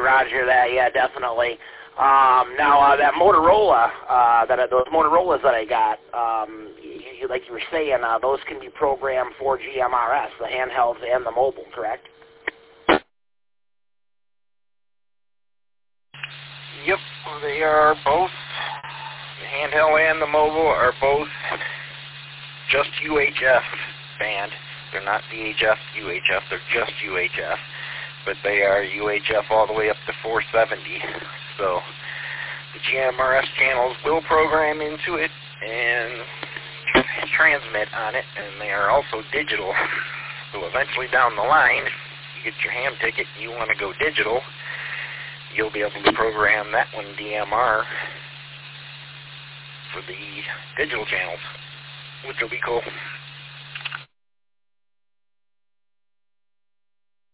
roger that. Yeah, definitely. Now, that Motorola, those Motorola's that I got, like you were saying, those can be programmed for GMRS, the handhelds and the mobile, correct? Yep, they are both. The handheld and the mobile are both just UHF band. They're not VHF, UHF. They're just UHF. But they are UHF all the way up to 470. So the GMRS channels will program into it and transmit on it, and they are also digital. So eventually down the line, if you get your ham ticket and you want to go digital, you'll be able to program that one DMR for the digital channels, which will be cool.